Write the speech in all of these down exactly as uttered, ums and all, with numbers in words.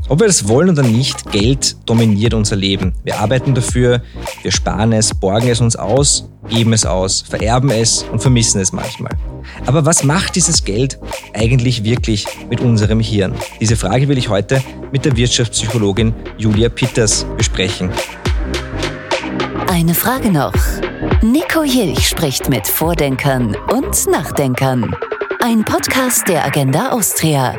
Ob wir das wollen oder nicht, Geld dominiert unser Leben. Wir arbeiten dafür, wir sparen es, borgen es uns aus, geben es aus, vererben es und vermissen es manchmal. Aber was macht dieses Geld eigentlich wirklich mit unserem Hirn? Diese Frage will ich heute mit der Wirtschaftspsychologin Julia Pitters besprechen. Eine Frage noch. Nico Jilch spricht mit Vordenkern und Nachdenkern. Ein Podcast der Agenda Austria.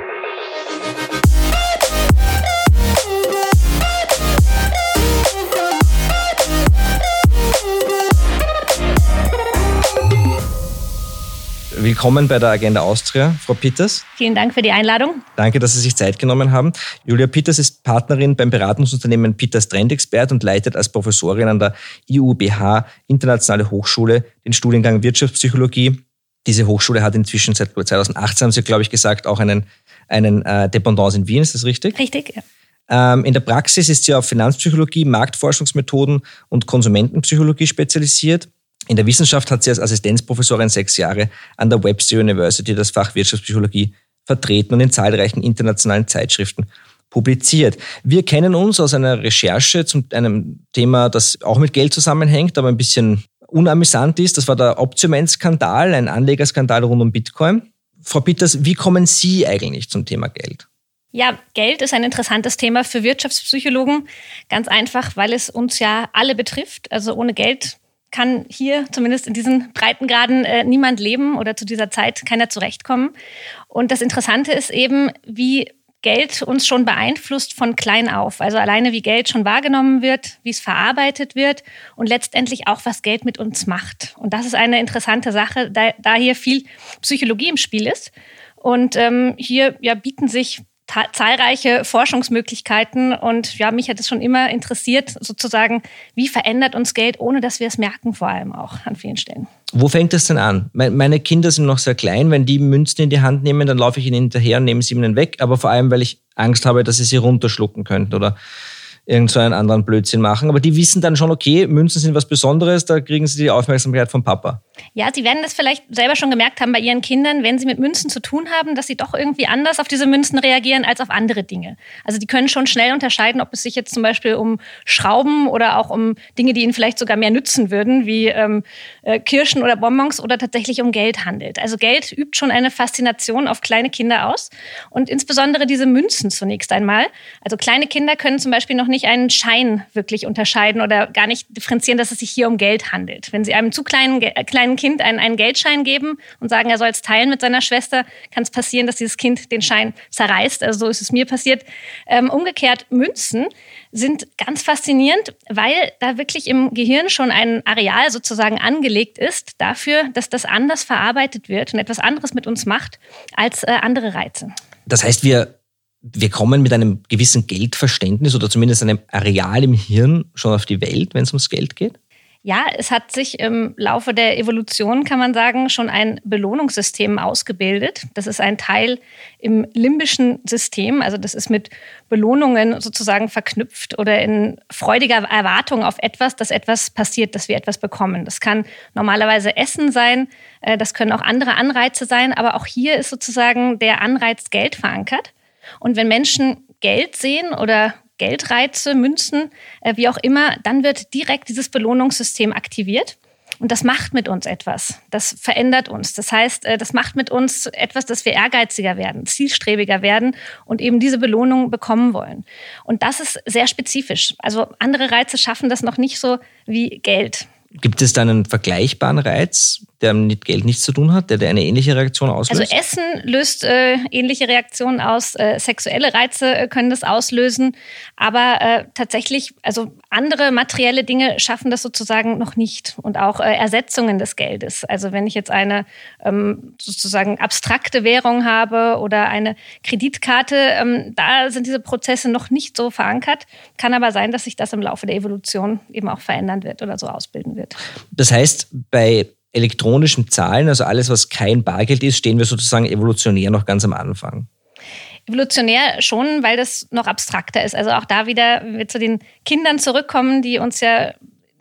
Willkommen bei der Agenda Austria, Frau Pitters. Vielen Dank für die Einladung. Danke, dass Sie sich Zeit genommen haben. Julia Pitters ist Partnerin beim Beratungsunternehmen Pitters Trendexpert und leitet als Professorin an der I U B H Internationale Hochschule den Studiengang Wirtschaftspsychologie. Diese Hochschule hat inzwischen seit zweitausendachtzehn, haben Sie, glaube ich, gesagt, auch einen, einen äh, Dependance in Wien. Ist das richtig? Richtig, ja. Ähm, in der Praxis ist sie auf Finanzpsychologie, Marktforschungsmethoden und Konsumentenpsychologie spezialisiert. In der Wissenschaft hat sie als Assistenzprofessorin sechs Jahre an der Webster University das Fach Wirtschaftspsychologie vertreten und in zahlreichen internationalen Zeitschriften publiziert. Wir kennen uns aus einer Recherche zu einem Thema, das auch mit Geld zusammenhängt, aber ein bisschen unamüsant ist. Das war der Optioment-Skandal, ein Anlegerskandal rund um Bitcoin. Frau Pitters, wie kommen Sie eigentlich zum Thema Geld? Ja, Geld ist ein interessantes Thema für Wirtschaftspsychologen. Ganz einfach, weil es uns ja alle betrifft. Also ohne Geld kann hier, zumindest in diesen Breitengraden, äh, niemand leben oder zu dieser Zeit keiner zurechtkommen. Und das Interessante ist eben, wie Geld uns schon beeinflusst von klein auf. Also alleine wie Geld schon wahrgenommen wird, wie es verarbeitet wird und letztendlich auch, was Geld mit uns macht. Und das ist eine interessante Sache, da, da hier viel Psychologie im Spiel ist. Und ähm, hier ja, bieten sich ta- zahlreiche Forschungsmöglichkeiten. Und ja, mich hat es schon immer interessiert, sozusagen, wie verändert uns Geld, ohne dass wir es merken, vor allem auch an vielen Stellen. Wo fängt das denn an? Meine Kinder sind noch sehr klein. Wenn die Münzen in die Hand nehmen, dann laufe ich ihnen hinterher und nehme sie ihnen weg. Aber vor allem, weil ich Angst habe, dass sie sie runterschlucken könnten oder irgend so einen anderen Blödsinn machen. Aber die wissen dann schon, okay, Münzen sind was Besonderes, da kriegen sie die Aufmerksamkeit vom Papa. Ja, Sie werden das vielleicht selber schon gemerkt haben bei Ihren Kindern, wenn sie mit Münzen zu tun haben, dass sie doch irgendwie anders auf diese Münzen reagieren als auf andere Dinge. Also die können schon schnell unterscheiden, ob es sich jetzt zum Beispiel um Schrauben oder auch um Dinge, die ihnen vielleicht sogar mehr nützen würden, wie ähm, äh, Kirschen oder Bonbons oder tatsächlich um Geld handelt. Also Geld übt schon eine Faszination auf kleine Kinder aus und insbesondere diese Münzen zunächst einmal. Also kleine Kinder können zum Beispiel noch nicht einen Schein wirklich unterscheiden oder gar nicht differenzieren, dass es sich hier um Geld handelt. Wenn Sie einem zu kleinen, äh, kleinen Kind einen, einen Geldschein geben und sagen, er soll es teilen mit seiner Schwester, kann es passieren, dass dieses Kind den Schein zerreißt. Also so ist es mir passiert. Ähm, umgekehrt, Münzen sind ganz faszinierend, weil da wirklich im Gehirn schon ein Areal sozusagen angelegt ist dafür, dass das anders verarbeitet wird und etwas anderes mit uns macht als äh, andere Reize. Das heißt, wir Wir kommen mit einem gewissen Geldverständnis oder zumindest einem Areal im Hirn schon auf die Welt, wenn es ums Geld geht? Ja, es hat sich im Laufe der Evolution, kann man sagen, schon ein Belohnungssystem ausgebildet. Das ist ein Teil im limbischen System. Also das ist mit Belohnungen sozusagen verknüpft oder in freudiger Erwartung auf etwas, dass etwas passiert, dass wir etwas bekommen. Das kann normalerweise Essen sein, das können auch andere Anreize sein. Aber auch hier ist sozusagen der Anreiz Geld verankert. Und wenn Menschen Geld sehen oder Geldreize, Münzen, äh, wie auch immer, dann wird direkt dieses Belohnungssystem aktiviert. Und das macht mit uns etwas. Das verändert uns. Das heißt, äh, das macht mit uns etwas, dass wir ehrgeiziger werden, zielstrebiger werden und eben diese Belohnung bekommen wollen. Und das ist sehr spezifisch. Also andere Reize schaffen das noch nicht so wie Geld. Gibt es da einen vergleichbaren Reiz, der mit Geld nichts zu tun hat, der, der eine ähnliche Reaktion auslöst? Also Essen löst äh, ähnliche Reaktionen aus, äh, sexuelle Reize äh, können das auslösen, aber äh, tatsächlich, also andere materielle Dinge schaffen das sozusagen noch nicht und auch äh, Ersetzungen des Geldes. Also wenn ich jetzt eine ähm, sozusagen abstrakte Währung habe oder eine Kreditkarte, ähm, da sind diese Prozesse noch nicht so verankert, kann aber sein, dass sich das im Laufe der Evolution eben auch verändern wird oder so ausbilden wird. Das heißt, bei elektronischen Zahlen, also alles, was kein Bargeld ist, stehen wir sozusagen evolutionär noch ganz am Anfang. Evolutionär schon, weil das noch abstrakter ist. Also auch da wieder, wenn wir zu den Kindern zurückkommen, die uns ja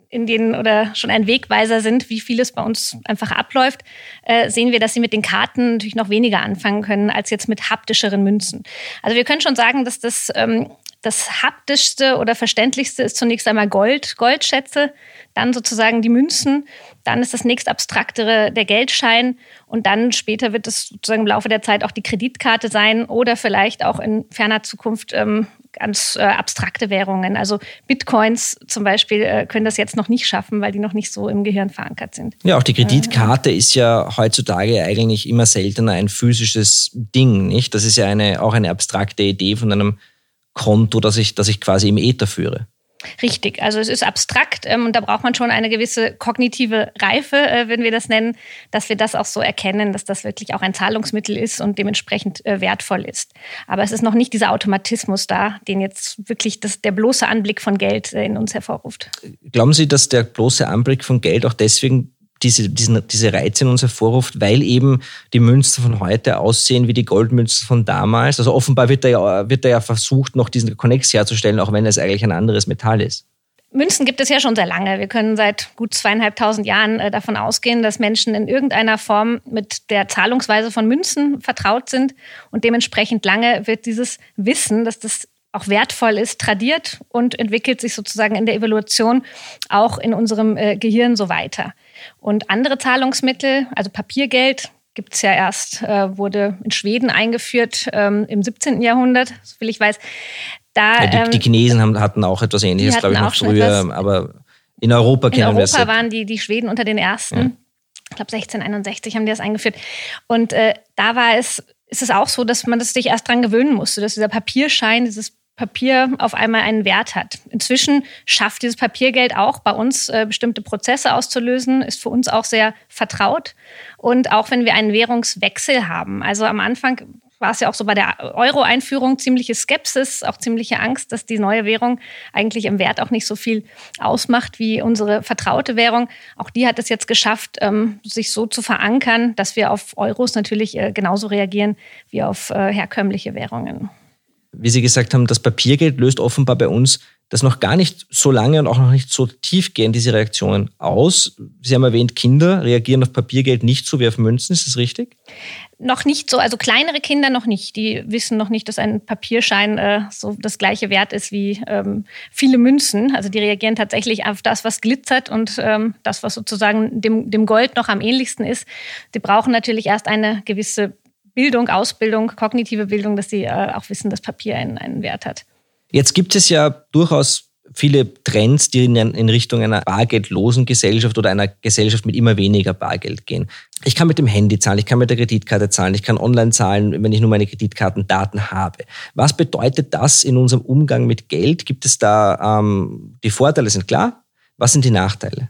in denen oder schon ein Wegweiser sind, wie vieles bei uns einfach abläuft, äh, sehen wir, dass sie mit den Karten natürlich noch weniger anfangen können als jetzt mit haptischeren Münzen. Also wir können schon sagen, dass das ähm, das haptischste oder verständlichste ist zunächst einmal Gold, Goldschätze, dann sozusagen die Münzen, dann ist das nächst abstraktere der Geldschein und dann später wird es sozusagen im Laufe der Zeit auch die Kreditkarte sein oder vielleicht auch in ferner Zukunft ähm, ganz äh, abstrakte Währungen. Also Bitcoins zum Beispiel äh, können das jetzt noch nicht schaffen, weil die noch nicht so im Gehirn verankert sind. Ja, auch die Kreditkarte äh, ist ja heutzutage eigentlich immer seltener ein physisches Ding, nicht? Das ist ja eine, auch eine abstrakte Idee von einem Konto, das ich, das ich quasi im Äther führe. Richtig, also es ist abstrakt ähm, und da braucht man schon eine gewisse kognitive Reife, äh, würden wir das nennen, dass wir das auch so erkennen, dass das wirklich auch ein Zahlungsmittel ist und dementsprechend äh, wertvoll ist. Aber es ist noch nicht dieser Automatismus da, den jetzt wirklich das, der bloße Anblick von Geld äh, in uns hervorruft. Glauben Sie, dass der bloße Anblick von Geld auch deswegen diese, diesen, diese Reize in uns hervorruft, weil eben die Münzen von heute aussehen wie die Goldmünzen von damals? Also offenbar wird da ja, wird da ja versucht, noch diesen Konnex herzustellen, auch wenn es eigentlich ein anderes Metall ist. Münzen gibt es ja schon sehr lange. Wir können seit gut zweieinhalbtausend Jahren äh, davon ausgehen, dass Menschen in irgendeiner Form mit der Zahlungsweise von Münzen vertraut sind. Und dementsprechend lange wird dieses Wissen, dass das auch wertvoll ist, tradiert und entwickelt sich sozusagen in der Evolution auch in unserem äh, Gehirn so weiter. Und andere Zahlungsmittel, also Papiergeld, gibt es ja erst, äh, wurde in Schweden eingeführt ähm, im siebzehnten Jahrhundert, soviel ich weiß. Da, ja, die, die Chinesen haben, hatten auch etwas Ähnliches, glaube ich, noch früher, etwas, aber in Europa kennen wir es. In Europa waren die, die Schweden unter den ersten. Ja. Ich glaube, sechzehnhunderteinundsechzig haben die das eingeführt. Und äh, da war es, ist es auch so, dass man das sich erst dran gewöhnen musste, dass dieser Papierschein, dieses Papier auf einmal einen Wert hat. Inzwischen schafft dieses Papiergeld auch bei uns äh, bestimmte Prozesse auszulösen, ist für uns auch sehr vertraut. Und auch wenn wir einen Währungswechsel haben, also am Anfang war es ja auch so bei der Euro-Einführung ziemliche Skepsis, auch ziemliche Angst, dass die neue Währung eigentlich im Wert auch nicht so viel ausmacht wie unsere vertraute Währung. Auch die hat es jetzt geschafft, ähm, sich so zu verankern, dass wir auf Euros natürlich äh, genauso reagieren wie auf äh, herkömmliche Währungen. Wie Sie gesagt haben, das Papiergeld löst offenbar bei uns das noch gar nicht so lange und auch noch nicht so tiefgehend diese Reaktionen aus. Sie haben erwähnt, Kinder reagieren auf Papiergeld nicht so wie auf Münzen. Ist das richtig? Noch nicht so, also kleinere Kinder noch nicht. Die wissen noch nicht, dass ein Papierschein äh, so das gleiche Wert ist wie ähm, viele Münzen. Also die reagieren tatsächlich auf das, was glitzert und ähm, das, was sozusagen dem, dem Gold noch am ähnlichsten ist. Die brauchen natürlich erst eine gewisse Bildung, Ausbildung, kognitive Bildung, dass sie äh, auch wissen, dass Papier einen, einen Wert hat. Jetzt gibt es ja durchaus viele Trends, die in, in Richtung einer bargeldlosen Gesellschaft oder einer Gesellschaft mit immer weniger Bargeld gehen. Ich kann mit dem Handy zahlen, ich kann mit der Kreditkarte zahlen, ich kann online zahlen, wenn ich nur meine Kreditkartendaten habe. Was bedeutet das in unserem Umgang mit Geld? Gibt es da, ähm, die Vorteile sind klar, was sind die Nachteile?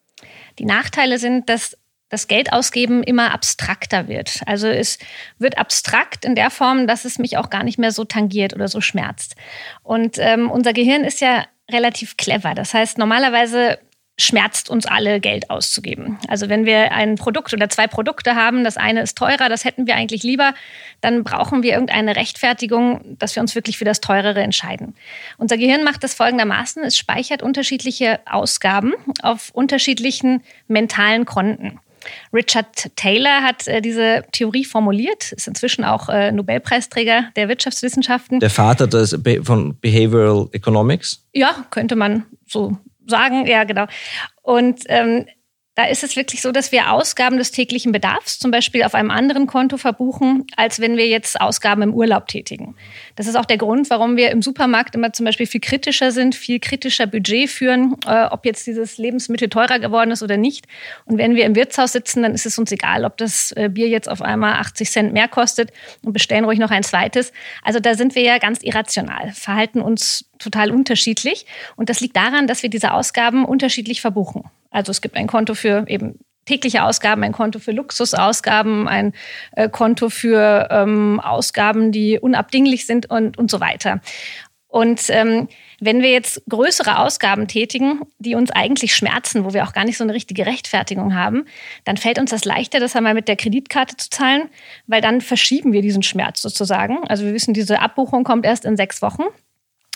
Die Nachteile sind, dass das Geldausgeben immer abstrakter wird. Also es wird abstrakt in der Form, dass es mich auch gar nicht mehr so tangiert oder so schmerzt. Und ähm, unser Gehirn ist ja relativ clever. Das heißt, normalerweise schmerzt uns alle, Geld auszugeben. Also wenn wir ein Produkt oder zwei Produkte haben, das eine ist teurer, das hätten wir eigentlich lieber, dann brauchen wir irgendeine Rechtfertigung, dass wir uns wirklich für das Teurere entscheiden. Unser Gehirn macht das folgendermaßen, es speichert unterschiedliche Ausgaben auf unterschiedlichen mentalen Konten. Richard Taylor hat äh, diese Theorie formuliert, ist inzwischen auch äh, Nobelpreisträger der Wirtschaftswissenschaften. Der Vater des Be- von Behavioral Economics? Ja, könnte man so sagen, ja genau. Und ähm, da ist es wirklich so, dass wir Ausgaben des täglichen Bedarfs zum Beispiel auf einem anderen Konto verbuchen, als wenn wir jetzt Ausgaben im Urlaub tätigen. Das ist auch der Grund, warum wir im Supermarkt immer zum Beispiel viel kritischer sind, viel kritischer Budget führen, äh, ob jetzt dieses Lebensmittel teurer geworden ist oder nicht. Und wenn wir im Wirtshaus sitzen, dann ist es uns egal, ob das äh, Bier jetzt auf einmal achtzig Cent mehr kostet und bestellen ruhig noch ein zweites. Also da sind wir ja ganz irrational, verhalten uns total unterschiedlich. Und das liegt daran, dass wir diese Ausgaben unterschiedlich verbuchen. Also es gibt ein Konto für eben tägliche Ausgaben, ein Konto für Luxusausgaben, ein äh, Konto für ähm, Ausgaben, die unabdinglich sind und, und so weiter. Und ähm, wenn wir jetzt größere Ausgaben tätigen, die uns eigentlich schmerzen, wo wir auch gar nicht so eine richtige Rechtfertigung haben, dann fällt uns das leichter, das einmal mit der Kreditkarte zu zahlen, weil dann verschieben wir diesen Schmerz sozusagen. Also wir wissen, diese Abbuchung kommt erst in sechs Wochen.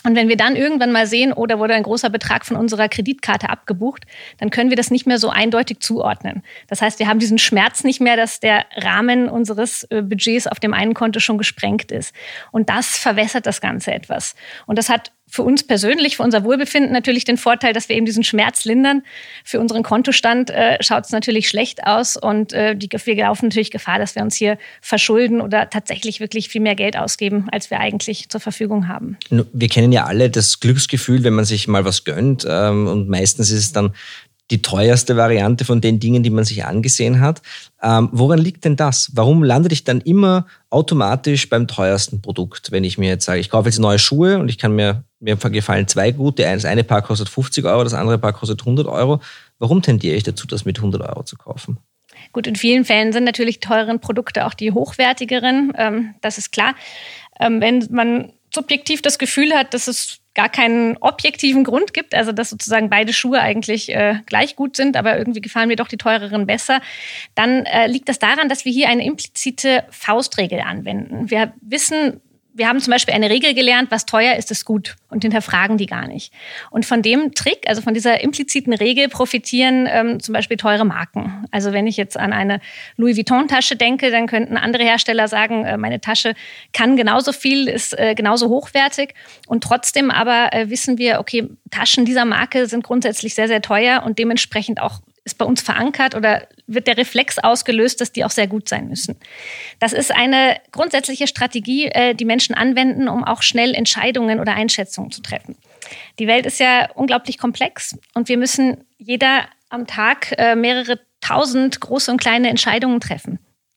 Und wenn wir dann irgendwann mal sehen, oh, da wurde ein großer Betrag von unserer Kreditkarte abgebucht, dann können wir das nicht mehr so eindeutig zuordnen. Das heißt, wir haben diesen Schmerz nicht mehr, dass der Rahmen unseres Budgets auf dem einen Konto schon gesprengt ist. Und das verwässert das Ganze etwas. Und das hat für uns persönlich, für unser Wohlbefinden natürlich den Vorteil, dass wir eben diesen Schmerz lindern. Für unseren Kontostand äh, schaut es natürlich schlecht aus und äh, die, wir laufen natürlich Gefahr, dass wir uns hier verschulden oder tatsächlich wirklich viel mehr Geld ausgeben, als wir eigentlich zur Verfügung haben. Wir kennen ja alle das Glücksgefühl, wenn man sich mal was gönnt, ähm, und meistens ist es dann die teuerste Variante von den Dingen, die man sich angesehen hat. Ähm, woran liegt denn das? Warum lande ich dann immer automatisch beim teuersten Produkt, wenn ich mir jetzt sage, ich kaufe jetzt neue Schuhe und ich kann mir, mir gefallen zwei gut, das eine Paar kostet fünfzig Euro, das andere Paar kostet hundert Euro. Warum tendiere ich dazu, das mit hundert Euro zu kaufen? Gut, in vielen Fällen sind natürlich die teuren Produkte auch die hochwertigeren, ähm, das ist klar. Ähm, wenn man subjektiv das Gefühl hat, dass es gar keinen objektiven Grund gibt, also dass sozusagen beide Schuhe eigentlich äh, gleich gut sind, aber irgendwie gefallen mir doch die teureren besser, dann äh, liegt das daran, dass wir hier eine implizite Faustregel anwenden. Wir wissen, wir haben zum Beispiel eine Regel gelernt, was teuer ist, ist gut und hinterfragen die gar nicht. Und von dem Trick, also von dieser impliziten Regel profitieren ähm, zum Beispiel teure Marken. Also wenn ich jetzt an eine Louis Vuitton-Tasche denke, dann könnten andere Hersteller sagen, äh, meine Tasche kann genauso viel, ist äh, genauso hochwertig. Und trotzdem aber äh, wissen wir, okay, Taschen dieser Marke sind grundsätzlich sehr, sehr teuer und dementsprechend auch ist bei uns verankert oder wird der Reflex ausgelöst, dass die auch sehr gut sein müssen. Das ist eine grundsätzliche Strategie, die Menschen anwenden, um auch schnell Entscheidungen oder Einschätzungen zu treffen. Die Welt ist ja unglaublich komplex und wir müssen jeder am Tag mehrere tausend große und kleine Entscheidungen treffen.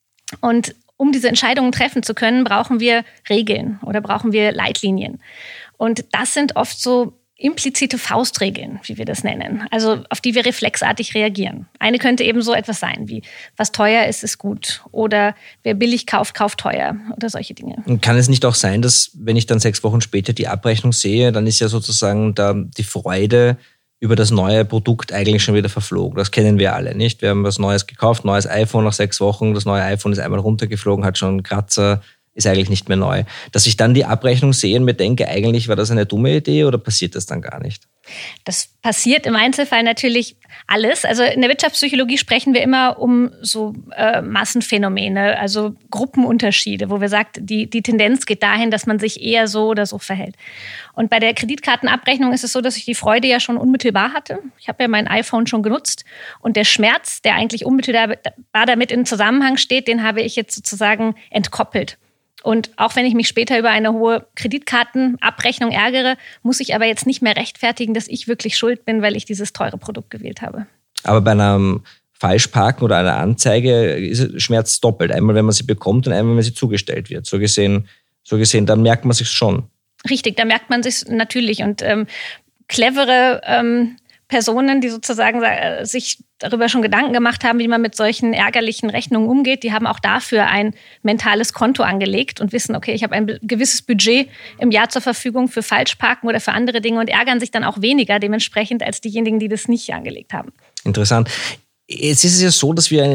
Und um diese Entscheidungen treffen zu können, brauchen wir Regeln oder brauchen wir Leitlinien. Und das sind oft so implizite Faustregeln, wie wir das nennen, also auf die wir reflexartig reagieren. Eine könnte eben so etwas sein wie, was teuer ist, ist gut oder wer billig kauft, kauft teuer oder solche Dinge. Und kann es nicht auch sein, dass wenn ich dann sechs Wochen später die Abrechnung sehe, dann ist ja sozusagen da die Freude über das neue Produkt eigentlich schon wieder verflogen. Das kennen wir alle, nicht? Wir haben was Neues gekauft, neues iPhone nach sechs Wochen, das neue iPhone ist einmal runtergeflogen, hat schon einen Kratzer, ist eigentlich nicht mehr neu. Dass ich dann die Abrechnung sehe und mir denke, eigentlich war das eine dumme Idee oder passiert das dann gar nicht? Das passiert im Einzelfall natürlich alles. Also in der Wirtschaftspsychologie sprechen wir immer um so äh, Massenphänomene, also Gruppenunterschiede, wo wir sagen, die, die Tendenz geht dahin, dass man sich eher so oder so verhält. Und bei der Kreditkartenabrechnung ist es so, dass ich die Freude ja schon unmittelbar hatte. Ich habe ja mein iPhone schon genutzt und der Schmerz, der eigentlich unmittelbar damit in Zusammenhang steht, den habe ich jetzt sozusagen entkoppelt. Und auch wenn ich mich später über eine hohe Kreditkartenabrechnung ärgere, muss ich aber jetzt nicht mehr rechtfertigen, dass ich wirklich schuld bin, weil ich dieses teure Produkt gewählt habe. Aber bei einem Falschparken oder einer Anzeige schmerzt doppelt. Einmal, wenn man sie bekommt und einmal, wenn sie zugestellt wird. So gesehen, so gesehen, dann merkt man sich schon. Richtig, da merkt man sich natürlich. Und ähm, clevere ähm, Personen, die sozusagen äh, sich darüber schon Gedanken gemacht haben, wie man mit solchen ärgerlichen Rechnungen umgeht, die haben auch dafür ein mentales Konto angelegt und wissen, okay, ich habe ein gewisses Budget im Jahr zur Verfügung für Falschparken oder für andere Dinge und ärgern sich dann auch weniger dementsprechend als diejenigen, die das nicht angelegt haben. Interessant. Jetzt ist es ja so, dass wir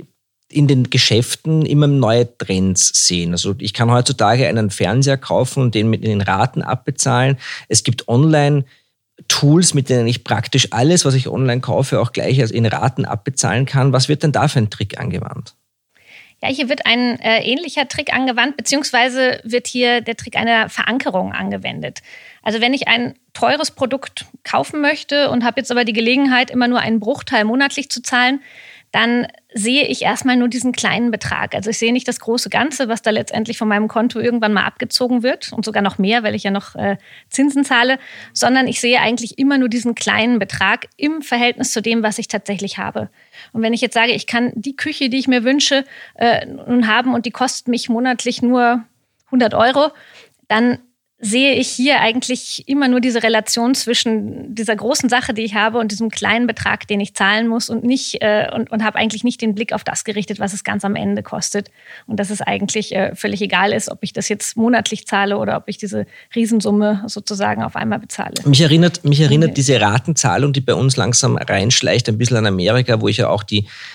in den Geschäften immer neue Trends sehen. Also ich kann heutzutage einen Fernseher kaufen und den mit in den Raten abbezahlen. Es gibt online Tools, mit denen ich praktisch alles, was ich online kaufe, auch gleich in Raten abbezahlen kann. Was wird denn da für ein Trick angewandt? Ja, hier wird ein äh, ähnlicher Trick angewandt, beziehungsweise wird hier der Trick einer Verankerung angewendet. Also wenn ich ein teures Produkt kaufen möchte und habe jetzt aber die Gelegenheit, immer nur einen Bruchteil monatlich zu zahlen, dann sehe ich erstmal nur diesen kleinen Betrag. Also ich sehe nicht das große Ganze, was da letztendlich von meinem Konto irgendwann mal abgezogen wird und sogar noch mehr, weil ich ja noch äh, Zinsen zahle, sondern ich sehe eigentlich immer nur diesen kleinen Betrag im Verhältnis zu dem, was ich tatsächlich habe. Und wenn ich jetzt sage, ich kann die Küche, die ich mir wünsche, äh, nun haben und die kostet mich monatlich nur hundert Euro, dann sehe ich hier eigentlich immer nur diese Relation zwischen dieser großen Sache, die ich habe, und diesem kleinen Betrag, den ich zahlen muss und nicht äh, und, und habe eigentlich nicht den Blick auf das gerichtet, was es ganz am Ende kostet. Und dass es eigentlich äh, völlig egal ist, ob ich das jetzt monatlich zahle oder ob ich diese Riesensumme sozusagen auf einmal bezahle. Mich erinnert, mich erinnert okay. diese Ratenzahlung, die bei uns langsam reinschleicht, ein bisschen an Amerika, wo ich ja auch die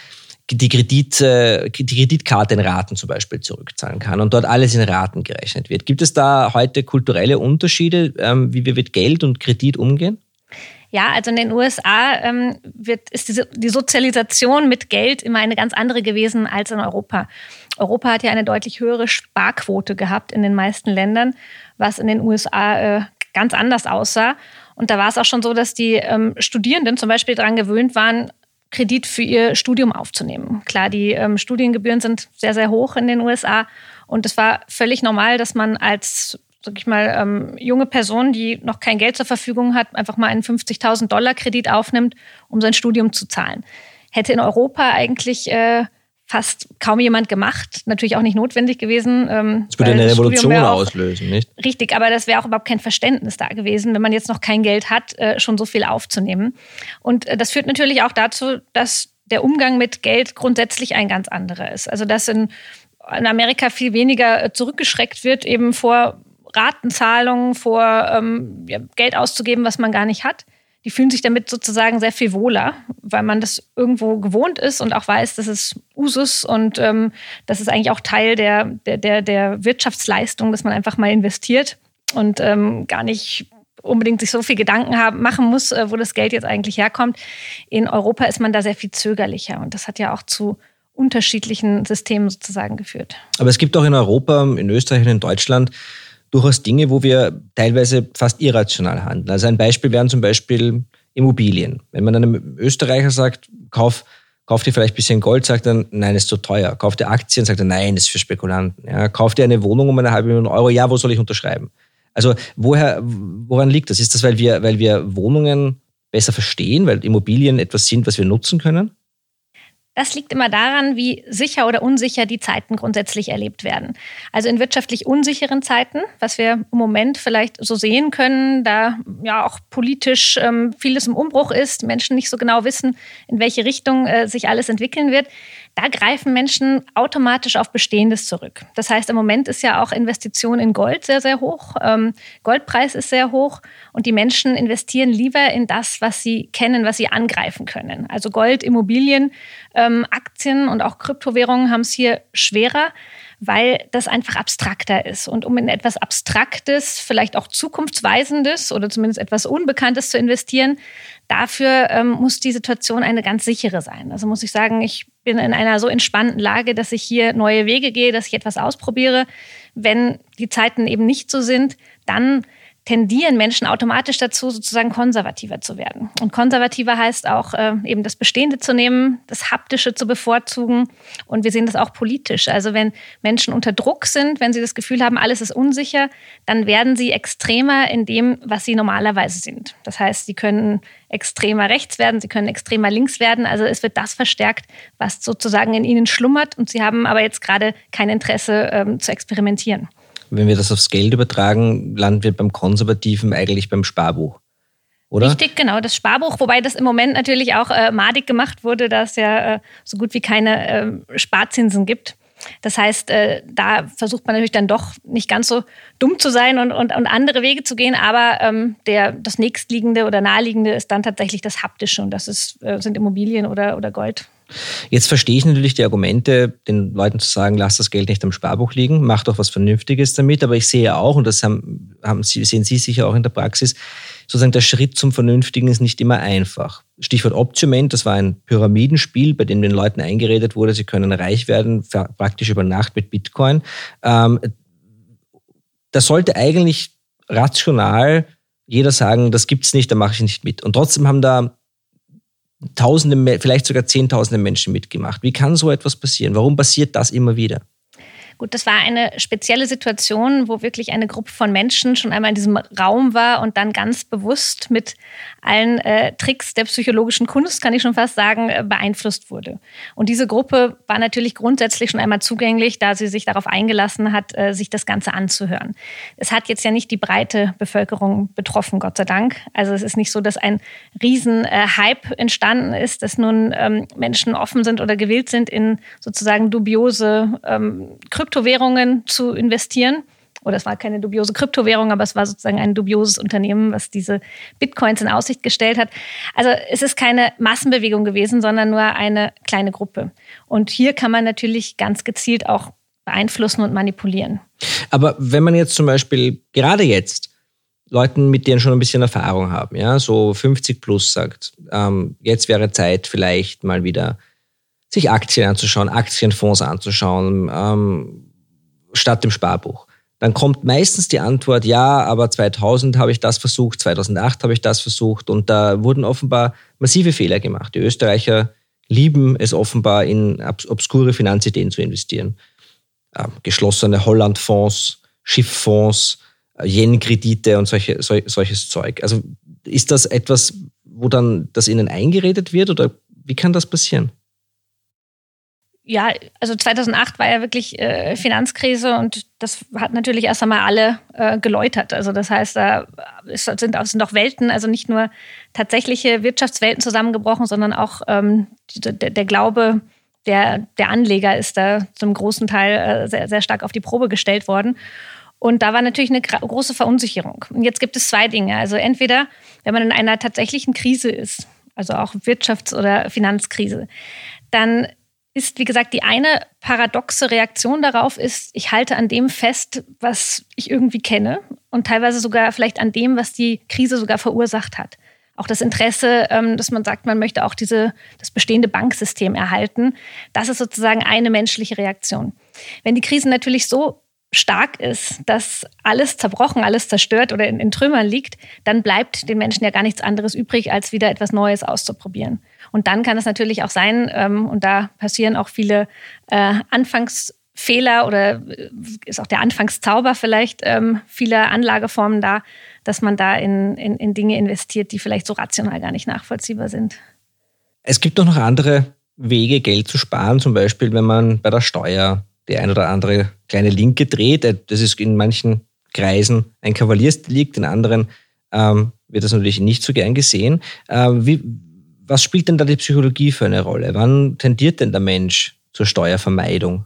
die, Kredit, die Kreditkarte in Raten zum Beispiel zurückzahlen kann und dort alles in Raten gerechnet wird. Gibt es da heute kulturelle Unterschiede, wie wir mit Geld und Kredit umgehen? Ja, also in den U S A ähm, wird, ist die, die Sozialisation mit Geld immer eine ganz andere gewesen als in Europa. Europa hat ja eine deutlich höhere Sparquote gehabt in den meisten Ländern, was in den U S A äh, ganz anders aussah. Und da war es auch schon so, dass die ähm, Studierenden zum Beispiel daran gewöhnt waren, Kredit für ihr Studium aufzunehmen. Klar, die ähm, Studiengebühren sind sehr, sehr hoch in den U S A. Und es war völlig normal, dass man als sag ich mal, ähm, junge Person, die noch kein Geld zur Verfügung hat, einfach mal einen fünfzigtausend Dollar Kredit aufnimmt, um sein Studium zu zahlen. Hätte in Europa eigentlich äh, fast kaum jemand gemacht. Natürlich auch nicht notwendig gewesen. Ähm, das würde eine Revolution auch auslösen, nicht? Richtig, aber das wäre auch überhaupt kein Verständnis da gewesen, wenn man jetzt noch kein Geld hat, äh, schon so viel aufzunehmen. Und äh, das führt natürlich auch dazu, dass der Umgang mit Geld grundsätzlich ein ganz anderer ist. Also dass in, in Amerika viel weniger äh, zurückgeschreckt wird, eben vor Ratenzahlungen, vor ähm, ja, Geld auszugeben, was man gar nicht hat. Die fühlen sich damit sozusagen sehr viel wohler, weil man das irgendwo gewohnt ist und auch weiß, das ist Usus und ähm, das ist eigentlich auch Teil der, der, der, der Wirtschaftsleistung, dass man einfach mal investiert und ähm, gar nicht unbedingt sich so viel Gedanken haben, machen muss, äh, wo das Geld jetzt eigentlich herkommt. In Europa ist man da sehr viel zögerlicher und das hat ja auch zu unterschiedlichen Systemen sozusagen geführt. Aber es gibt auch in Europa, in Österreich und in Deutschland durchaus Dinge, wo wir teilweise fast irrational handeln. Also ein Beispiel wären zum Beispiel Immobilien. Wenn man einem Österreicher sagt, kauf, kauf dir vielleicht ein bisschen Gold, sagt er, nein, ist zu teuer. Kauf dir Aktien, sagt er, nein, das ist für Spekulanten. Ja, kauf dir eine Wohnung um eine halbe Million Euro, ja, wo soll ich unterschreiben? Also woher, woran liegt das? Ist das, weil wir, weil wir Wohnungen besser verstehen, weil Immobilien etwas sind, was wir nutzen können? Das liegt immer daran, wie sicher oder unsicher die Zeiten grundsätzlich erlebt werden. Also in wirtschaftlich unsicheren Zeiten, was wir im Moment vielleicht so sehen können, da ja auch politisch ähm, vieles im Umbruch ist, Menschen nicht so genau wissen, in welche Richtung äh, sich alles entwickeln wird, da greifen Menschen automatisch auf Bestehendes zurück. Das heißt, im Moment ist ja auch Investition in Gold sehr, sehr hoch. Ähm, Goldpreis ist sehr hoch und die Menschen investieren lieber in das, was sie kennen, was sie angreifen können. Also Gold, Immobilien, ähm, Aktien und auch Kryptowährungen haben es hier schwerer, weil das einfach abstrakter ist. Und um in etwas Abstraktes, vielleicht auch Zukunftsweisendes oder zumindest etwas Unbekanntes zu investieren, dafür ähm, muss die Situation eine ganz sichere sein. Also muss ich sagen, ich bin in einer so entspannten Lage, dass ich hier neue Wege gehe, dass ich etwas ausprobiere. Wenn die Zeiten eben nicht so sind, dann tendieren Menschen automatisch dazu, sozusagen konservativer zu werden. Und konservativer heißt auch, äh, eben das Bestehende zu nehmen, das Haptische zu bevorzugen. Und wir sehen das auch politisch. Also wenn Menschen unter Druck sind, wenn sie das Gefühl haben, alles ist unsicher, dann werden sie extremer in dem, was sie normalerweise sind. Das heißt, sie können extremer rechts werden, sie können extremer links werden. Also es wird das verstärkt, was sozusagen in ihnen schlummert. Und sie haben aber jetzt gerade kein Interesse ähm, zu experimentieren. Wenn wir das aufs Geld übertragen, landen wir beim Konservativen eigentlich beim Sparbuch, oder? Richtig, genau, das Sparbuch, wobei das im Moment natürlich auch äh, madig gemacht wurde, da es ja äh, so gut wie keine äh, Sparzinsen gibt. Das heißt, äh, da versucht man natürlich dann doch nicht ganz so dumm zu sein und, und, und andere Wege zu gehen, aber ähm, der, das nächstliegende oder naheliegende ist dann tatsächlich das Haptische und das ist, äh, sind Immobilien oder, oder Gold. Jetzt verstehe ich natürlich die Argumente, den Leuten zu sagen, lass das Geld nicht am Sparbuch liegen, mach doch was Vernünftiges damit. Aber ich sehe auch, und das haben, haben Sie, sehen Sie sicher auch in der Praxis, sozusagen der Schritt zum Vernünftigen ist nicht immer einfach. Stichwort Optioment, das war ein Pyramidenspiel, bei dem den Leuten eingeredet wurde, sie können reich werden, praktisch über Nacht mit Bitcoin. Ähm, da sollte eigentlich rational jeder sagen, das gibt's nicht, da mache ich nicht mit. Und trotzdem haben da Tausende, vielleicht sogar Zehntausende Menschen mitgemacht. Wie kann so etwas passieren? Warum passiert das immer wieder? Gut, das war eine spezielle Situation, wo wirklich eine Gruppe von Menschen schon einmal in diesem Raum war und dann ganz bewusst mit allen äh, Tricks der psychologischen Kunst, kann ich schon fast sagen, äh, beeinflusst wurde. Und diese Gruppe war natürlich grundsätzlich schon einmal zugänglich, da sie sich darauf eingelassen hat, äh, sich das Ganze anzuhören. Es hat jetzt ja nicht die breite Bevölkerung betroffen, Gott sei Dank. Also es ist nicht so, dass ein riesen äh, Hype entstanden ist, dass nun ähm, Menschen offen sind oder gewillt sind, in sozusagen dubiose ähm, Kryptowährungen zu investieren. oder es war keine dubiose Kryptowährung, aber es war sozusagen ein dubioses Unternehmen, was diese Bitcoins in Aussicht gestellt hat. Also es ist keine Massenbewegung gewesen, sondern nur eine kleine Gruppe. Und hier kann man natürlich ganz gezielt auch beeinflussen und manipulieren. Aber wenn man jetzt zum Beispiel, gerade jetzt, Leuten, mit denen schon ein bisschen Erfahrung haben, ja, so fünfzig plus sagt, ähm, jetzt wäre Zeit vielleicht mal wieder sich Aktien anzuschauen, Aktienfonds anzuschauen, ähm, statt dem Sparbuch. Dann kommt meistens die Antwort, ja, aber zweitausend habe ich das versucht, zweitausendacht habe ich das versucht und da wurden offenbar massive Fehler gemacht. Die Österreicher lieben es offenbar, in obskure Finanzideen zu investieren. Ähm, geschlossene Hollandfonds, Schifffonds, Yen-Kredite und solche, sol, solches Zeug. Also ist das etwas, wo dann das ihnen eingeredet wird oder wie kann das passieren? Ja, also zweitausendacht war ja wirklich äh, Finanzkrise und das hat natürlich erst einmal alle äh, geläutert. Also das heißt, da ist, sind, auch, sind auch Welten, also nicht nur tatsächliche Wirtschaftswelten zusammengebrochen, sondern auch ähm, der, der Glaube der, der Anleger ist da zum großen Teil äh, sehr, sehr stark auf die Probe gestellt worden. Und da war natürlich eine große Verunsicherung. Und jetzt gibt es zwei Dinge. Also entweder, wenn man in einer tatsächlichen Krise ist, also auch Wirtschafts- oder Finanzkrise, dann ist, wie gesagt, die eine paradoxe Reaktion darauf ist, ich halte an dem fest, was ich irgendwie kenne und teilweise sogar vielleicht an dem, was die Krise sogar verursacht hat. Auch das Interesse, dass man sagt, man möchte auch diese, das bestehende Banksystem erhalten, das ist sozusagen eine menschliche Reaktion. Wenn die Krise natürlich so stark ist, dass alles zerbrochen, alles zerstört oder in, in Trümmern liegt, dann bleibt den Menschen ja gar nichts anderes übrig, als wieder etwas Neues auszuprobieren. Und dann kann es natürlich auch sein, ähm, und da passieren auch viele äh, Anfangsfehler oder ist auch der Anfangszauber vielleicht ähm, vieler Anlageformen da, dass man da in, in, in Dinge investiert, die vielleicht so rational gar nicht nachvollziehbar sind. Es gibt doch noch andere Wege, Geld zu sparen, zum Beispiel, wenn man bei der Steuer die ein oder andere kleine Linke dreht. Das ist in manchen Kreisen ein Kavaliersdelikt, in anderen ähm, wird das natürlich nicht so gern gesehen. Äh, wie, was spielt denn da die Psychologie für eine Rolle? Wann tendiert denn der Mensch zur Steuervermeidung?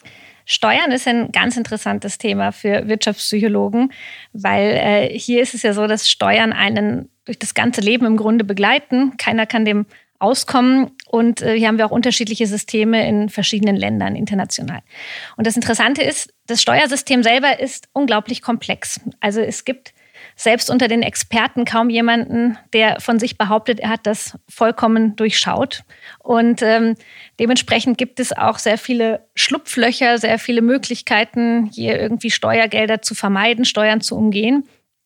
Steuern ist ein ganz interessantes Thema für Wirtschaftspsychologen, weil äh, hier ist es ja so, dass Steuern einen durch das ganze Leben im Grunde begleiten. Keiner kann dem auskommen und äh, hier haben wir auch unterschiedliche Systeme in verschiedenen Ländern international. Und das Interessante ist, das Steuersystem selber ist unglaublich komplex. Also es gibt selbst unter den Experten kaum jemanden, der von sich behauptet, er hat das vollkommen durchschaut. Und ähm, dementsprechend gibt es auch sehr viele Schlupflöcher, sehr viele Möglichkeiten, hier irgendwie Steuergelder zu vermeiden, Steuern zu umgehen.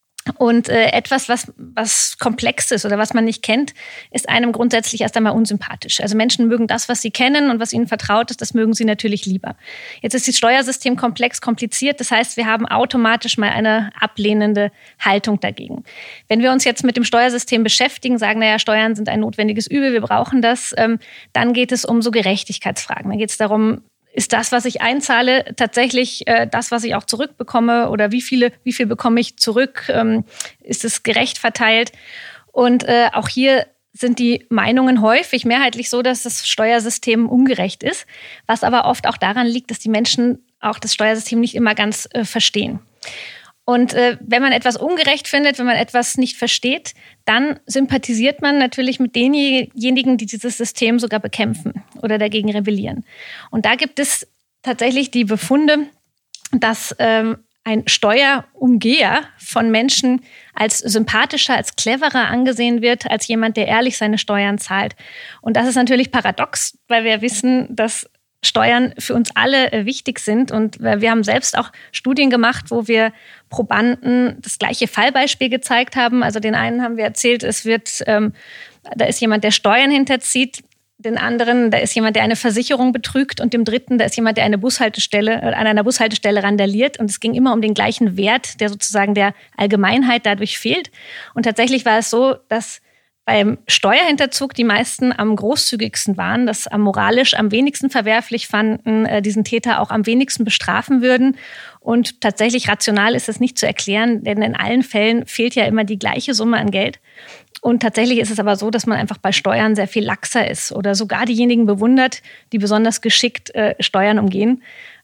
Und äh, etwas, was, was komplex ist oder was man nicht kennt, ist einem grundsätzlich erst einmal unsympathisch. Also Menschen mögen das, was sie kennen und was ihnen vertraut ist, das mögen sie natürlich lieber. Jetzt ist das Steuersystem komplex, kompliziert. Das heißt, wir haben automatisch mal eine ablehnende Haltung dagegen. Wenn wir uns jetzt mit dem Steuersystem beschäftigen, sagen, naja, Steuern sind ein notwendiges Übel, wir brauchen das, ähm, dann geht es um so Gerechtigkeitsfragen. Dann geht es darum, ist das, was ich einzahle, tatsächlich äh, das, was ich auch zurückbekomme? Oder wie viele, wie viel bekomme ich zurück? Ähm, ist es gerecht verteilt? Und äh, auch hier sind die Meinungen häufig mehrheitlich so, dass das Steuersystem ungerecht ist. Was aber oft auch daran liegt, dass die Menschen auch das Steuersystem nicht immer ganz äh, verstehen. Und äh, wenn man etwas ungerecht findet, wenn man etwas nicht versteht, dann sympathisiert man natürlich mit denjenigen, die dieses System sogar bekämpfen oder dagegen rebellieren. Und da gibt es tatsächlich die Befunde, dass ähm, ein Steuerumgeher von Menschen als sympathischer, als cleverer angesehen wird, als jemand, der ehrlich seine Steuern zahlt. Und das ist natürlich paradox, weil wir wissen, dass Steuern für uns alle wichtig sind. Und wir haben selbst auch Studien gemacht, wo wir Probanden das gleiche Fallbeispiel gezeigt haben. Also den einen haben wir erzählt, es wird, ähm, da ist jemand, der Steuern hinterzieht. Den anderen, da ist jemand, der eine Versicherung betrügt. Und dem dritten, da ist jemand, der eine Bushaltestelle, an einer Bushaltestelle randaliert. Und es ging immer um den gleichen Wert, der sozusagen der Allgemeinheit dadurch fehlt. Und tatsächlich war es so, dass beim Steuerhinterzug die meisten am großzügigsten waren, das am moralisch am wenigsten verwerflich fanden, äh, diesen Täter auch am wenigsten bestrafen würden. Und tatsächlich rational ist es nicht zu erklären, denn in allen Fällen fehlt ja immer die gleiche Summe an Geld. Und tatsächlich ist es aber so, dass man einfach bei Steuern sehr viel laxer ist oder sogar diejenigen bewundert, die besonders geschickt äh, Steuern umgehen.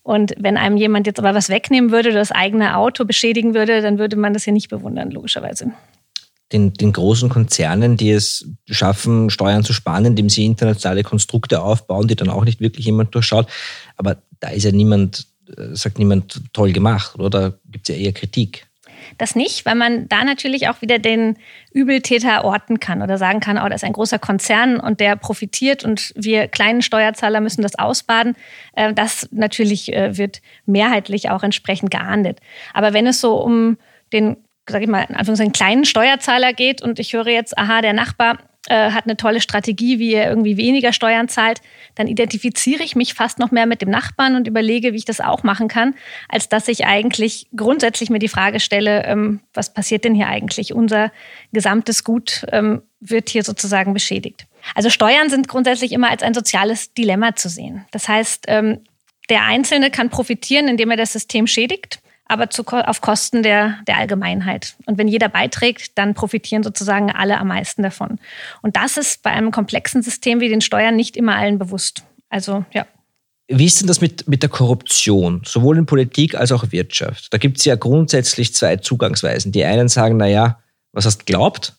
Und wenn einem jemand jetzt aber was wegnehmen würde, das eigene Auto beschädigen würde, dann würde man das ja nicht bewundern, logischerweise. Den, den großen Konzernen, die es schaffen, Steuern zu sparen, indem sie internationale Konstrukte aufbauen, die dann auch nicht wirklich jemand durchschaut. Aber da ist ja niemand, sagt niemand, toll gemacht, oder? Da gibt es ja eher Kritik. Das nicht, weil man da natürlich auch wieder den Übeltäter orten kann oder sagen kann, oh, das ist ein großer Konzern und der profitiert und wir kleinen Steuerzahler müssen das ausbaden. Das natürlich wird mehrheitlich auch entsprechend geahndet. Aber wenn es so um den, sag ich mal, in Anführungszeichen kleinen Steuerzahler geht und ich höre jetzt, aha, der Nachbar äh, hat eine tolle Strategie, wie er irgendwie weniger Steuern zahlt, dann identifiziere ich mich fast noch mehr mit dem Nachbarn und überlege, wie ich das auch machen kann, als dass ich eigentlich grundsätzlich mir die Frage stelle, ähm, was passiert denn hier eigentlich? Unser gesamtes Gut ähm, wird hier sozusagen beschädigt. Also Steuern sind grundsätzlich immer als ein soziales Dilemma zu sehen. Das heißt, ähm, der Einzelne kann profitieren, indem er das System schädigt, aber zu, auf Kosten der, der Allgemeinheit. Und wenn jeder beiträgt, dann profitieren sozusagen alle am meisten davon. Und das ist bei einem komplexen System wie den Steuern nicht immer allen bewusst. Also, ja. Wie ist denn das mit, mit der Korruption, sowohl in Politik als auch Wirtschaft? Da gibt es ja grundsätzlich zwei Zugangsweisen. Die einen sagen, naja, was hast du geglaubt?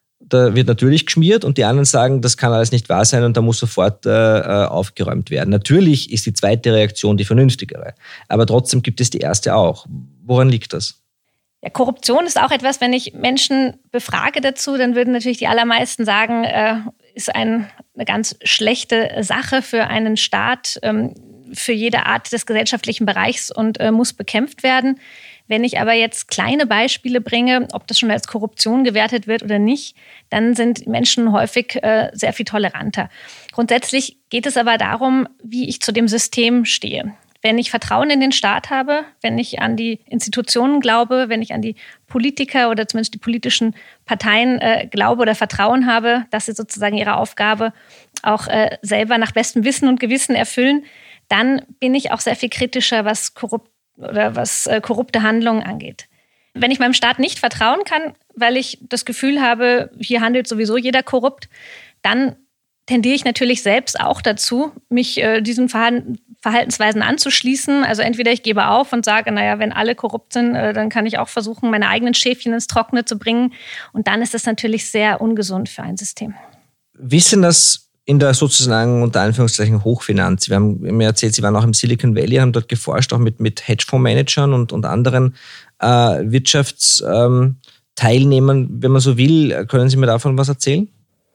Da wird natürlich geschmiert und die anderen sagen, das kann alles nicht wahr sein und da muss sofort äh, aufgeräumt werden. Natürlich ist die zweite Reaktion die vernünftigere, aber trotzdem gibt es die erste auch. Woran liegt das? Ja, Korruption ist auch etwas, wenn ich Menschen befrage dazu, dann würden natürlich die allermeisten sagen, äh, ist ein, eine ganz schlechte Sache für einen Staat, ähm, für jede Art des gesellschaftlichen Bereichs und äh, muss bekämpft werden. Wenn ich aber jetzt kleine Beispiele bringe, ob das schon als Korruption gewertet wird oder nicht, dann sind Menschen häufig äh, sehr viel toleranter. Grundsätzlich geht es aber darum, wie ich zu dem System stehe. Wenn ich Vertrauen in den Staat habe, wenn ich an die Institutionen glaube, wenn ich an die Politiker oder zumindest die politischen Parteien äh, glaube oder Vertrauen habe, dass sie sozusagen ihre Aufgabe auch äh, selber nach bestem Wissen und Gewissen erfüllen, dann bin ich auch sehr viel kritischer, was korrupt oder was äh, korrupte Handlungen angeht. Wenn ich meinem Staat nicht vertrauen kann, weil ich das Gefühl habe, hier handelt sowieso jeder korrupt, dann tendiere ich natürlich selbst auch dazu, mich äh, diesen Verhalten, Verhaltensweisen anzuschließen. Also entweder ich gebe auf und sage, naja, wenn alle korrupt sind, äh, dann kann ich auch versuchen, meine eigenen Schäfchen ins Trockene zu bringen. Und dann ist das natürlich sehr ungesund für ein System. Wie ist denn das in der sozusagen unter Anführungszeichen Hochfinanz? Wir haben mir erzählt, Sie waren auch im Silicon Valley, haben dort geforscht, auch mit, mit Hedgefondsmanagern und, und anderen äh, Wirtschaftsteilnehmern, ähm, wenn man so will. Können Sie mir davon was erzählen?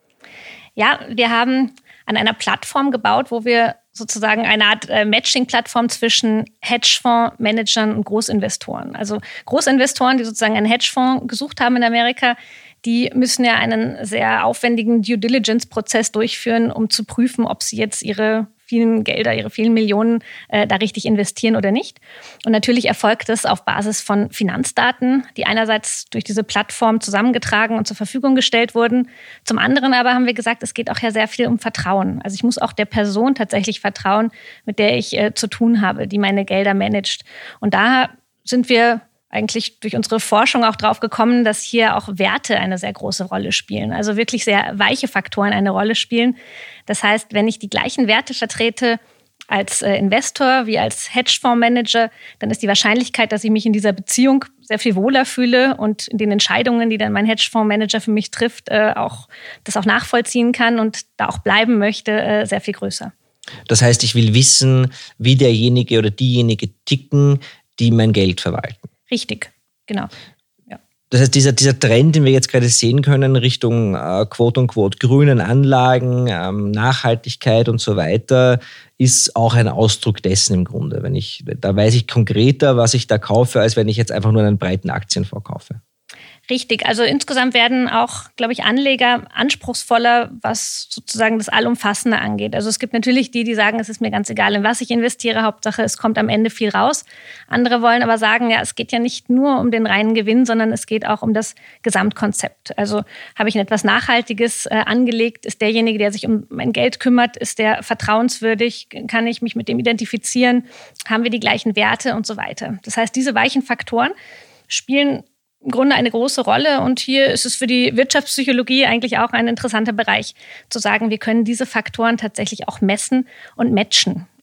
Ja, wir haben an einer Plattform gebaut, wo wir sozusagen eine Art äh, Matching-Plattform zwischen Hedgefondsmanagern und Großinvestoren. Also Großinvestoren, die sozusagen einen Hedgefonds gesucht haben in Amerika, die müssen ja einen sehr aufwendigen Due-Diligence-Prozess durchführen, um zu prüfen, ob sie jetzt ihre vielen Gelder, ihre vielen Millionen äh, da richtig investieren oder nicht. Und natürlich erfolgt das auf Basis von Finanzdaten, die einerseits durch diese Plattform zusammengetragen und zur Verfügung gestellt wurden. Zum anderen aber haben wir gesagt, es geht auch ja sehr viel um Vertrauen. Also ich muss auch der Person tatsächlich vertrauen, mit der ich äh, zu tun habe, die meine Gelder managt. Und da sind wir eigentlich durch unsere Forschung auch drauf gekommen, dass hier auch Werte eine sehr große Rolle spielen. Also wirklich sehr weiche Faktoren eine Rolle spielen. Das heißt, wenn ich die gleichen Werte vertrete als Investor wie als Hedgefondsmanager, dann ist die Wahrscheinlichkeit, dass ich mich in dieser Beziehung sehr viel wohler fühle und in den Entscheidungen, die dann mein Hedgefondsmanager für mich trifft, auch das auch nachvollziehen kann und da auch bleiben möchte, sehr viel größer. Das heißt, ich will wissen, wie derjenige oder diejenige ticken, die mein Geld verwalten. Richtig, genau. Ja. Das heißt, dieser, dieser Trend, den wir jetzt gerade sehen können, Richtung äh, quote-unquote grünen Anlagen, ähm, Nachhaltigkeit und so weiter, ist auch ein Ausdruck dessen im Grunde. Wenn ich, da weiß ich konkreter, was ich da kaufe, als wenn ich jetzt einfach nur einen breiten Aktienfonds kaufe. Richtig, also insgesamt werden auch, glaube ich, Anleger anspruchsvoller, was sozusagen das Allumfassende angeht. Also es gibt natürlich die, die sagen, es ist mir ganz egal, in was ich investiere, Hauptsache es kommt am Ende viel raus. Andere wollen aber sagen, ja, es geht ja nicht nur um den reinen Gewinn, sondern es geht auch um das Gesamtkonzept. Also habe ich ein etwas Nachhaltiges äh, angelegt, ist derjenige, der sich um mein Geld kümmert, ist der vertrauenswürdig, kann ich mich mit dem identifizieren, haben wir die gleichen Werte und so weiter. Das heißt, diese weichen Faktoren spielen im Grunde eine große Rolle und hier ist es für die Wirtschaftspsychologie eigentlich auch ein interessanter Bereich, zu sagen, wir können diese Faktoren tatsächlich auch messen und matchen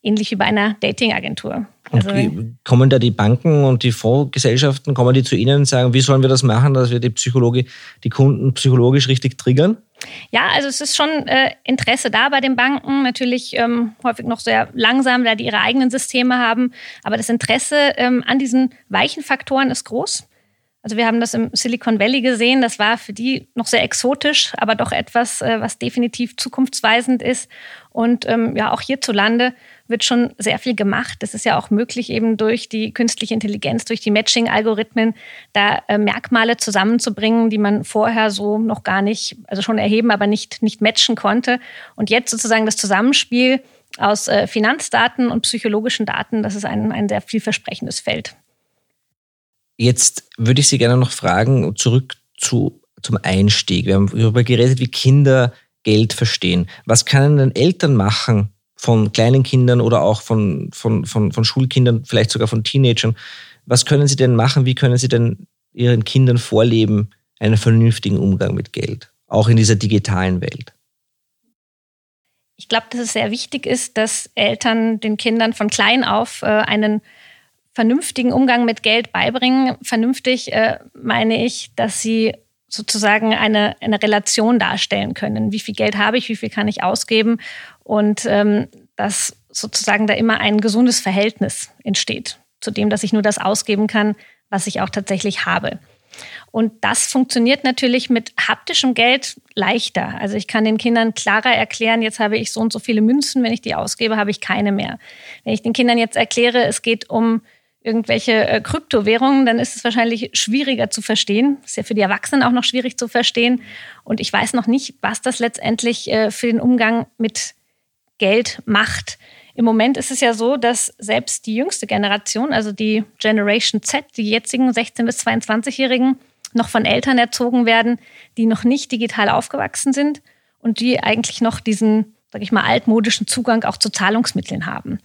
ähnlich wie bei einer Dating-Agentur. Also, und kommen da die Banken und die Fondsgesellschaften, kommen die zu Ihnen und sagen, wie sollen wir das machen, dass wir die Psychologie, die Kunden psychologisch richtig triggern? Ja, also es ist schon äh, Interesse da bei den Banken, natürlich ähm, häufig noch sehr langsam, da die ihre eigenen Systeme haben. Aber das Interesse ähm, an diesen weichen Faktoren ist groß. Also wir haben das im Silicon Valley gesehen, das war für die noch sehr exotisch, aber doch etwas, äh, was definitiv zukunftsweisend ist. Und ähm, ja, auch hierzulande wird schon sehr viel gemacht. Es ist ja auch möglich, eben durch die künstliche Intelligenz, durch die Matching-Algorithmen, da äh, Merkmale zusammenzubringen, die man vorher so noch gar nicht, also schon erheben, aber nicht, nicht matchen konnte. Und jetzt sozusagen das Zusammenspiel aus äh, Finanzdaten und psychologischen Daten, das ist ein, ein sehr vielversprechendes Feld. Jetzt würde ich Sie gerne noch fragen, zurück zu, zum Einstieg. Wir haben darüber geredet, wie Kinder Geld verstehen. Was können denn Eltern machen von kleinen Kindern oder auch von, von, von, von Schulkindern, vielleicht sogar von Teenagern? Was können sie denn machen? Wie können sie denn ihren Kindern vorleben, einen vernünftigen Umgang mit Geld, auch in dieser digitalen Welt? Ich glaube, dass es sehr wichtig ist, dass Eltern den Kindern von klein auf äh, einen vernünftigen Umgang mit Geld beibringen. Vernünftig äh, meine ich, dass sie sozusagen eine, eine Relation darstellen können. Wie viel Geld habe ich, wie viel kann ich ausgeben? Und ähm, dass sozusagen da immer ein gesundes Verhältnis entsteht, zu dem, dass ich nur das ausgeben kann, was ich auch tatsächlich habe. Und das funktioniert natürlich mit haptischem Geld leichter. Also ich kann den Kindern klarer erklären, jetzt habe ich so und so viele Münzen, wenn ich die ausgebe, habe ich keine mehr. Wenn ich den Kindern jetzt erkläre, es geht um irgendwelche äh, Kryptowährungen, dann ist es wahrscheinlich schwieriger zu verstehen. Ist ja für die Erwachsenen auch noch schwierig zu verstehen. Und ich weiß noch nicht, was das letztendlich äh, für den Umgang mit Geld macht. Im Moment ist es ja so, dass selbst die jüngste Generation, also die Generation Z, die jetzigen sechzehn- bis zweiundzwanzigjährigen, noch von Eltern erzogen werden, die noch nicht digital aufgewachsen sind und die eigentlich noch diesen, sag ich mal, altmodischen Zugang auch zu Zahlungsmitteln haben.